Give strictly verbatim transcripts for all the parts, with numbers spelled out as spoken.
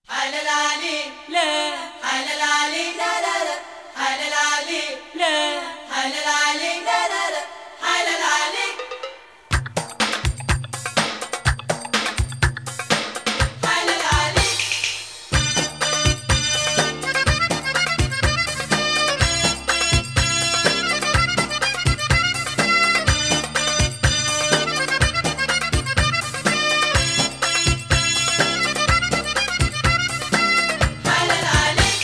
حلال عليك لا حلال عليك لا لا لا حلال عليك لا حلال عليك لا لا لا حلال عليك حلال عليك حلال عليك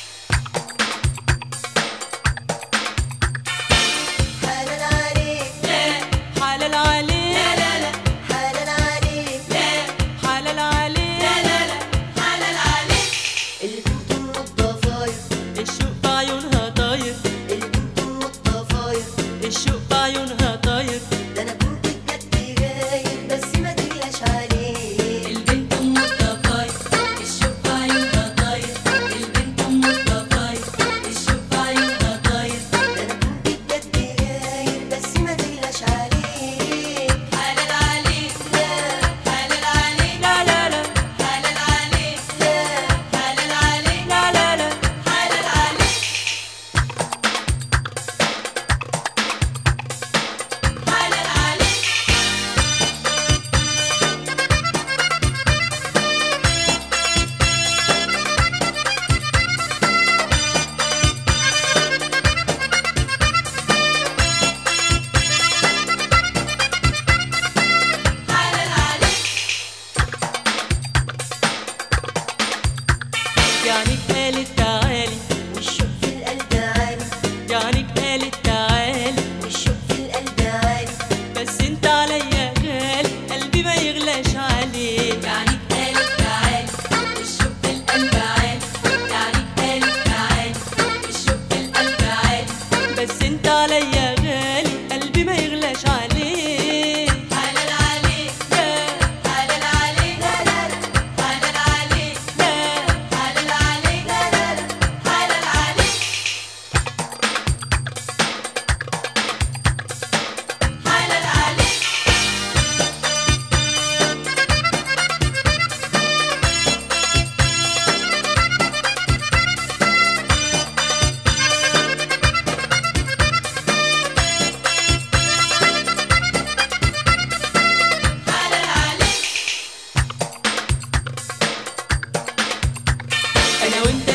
حلال عليك لا حلال عليك لا لا لا حلال عليك لا حلال عليك لا لا لا حلال عليك البنت النضافاية الشوق في عيونها طاير البنت النضافاية الشوق في عيونها طاير ده انا كنت بجد غايب بس ما تقلقش عليه البنت ام الضفاير الشوق في عيونها طاير البنت ام الضفاير الشوق في عيونها طاير ده انا كنت بجد غايب بس ما تقلقش عليه حلال عليك لا حلال عليك لا لا لا حلال عليك لا حلال عليك لا لا لا حلال عليك حلال عليك حلال عليك يعني قالت تعالي والشوق في القلب عالي يعني قالت تعالي والشوق في القلب عالي بس انت عليا غالي قلبي ما يغلاش عليك يعني قالت تعالي الشوق في القلب عالي يعني قالت تعالي الشوق في القلب عالي بس انت عليا غالي قلبي ما يغلاش عليك حلال عليك لا حلال عليك لا لا لا حلال عليك لا حلال عليك لا لا لا حلال عليك حلال عليك حلال عليك انا وانت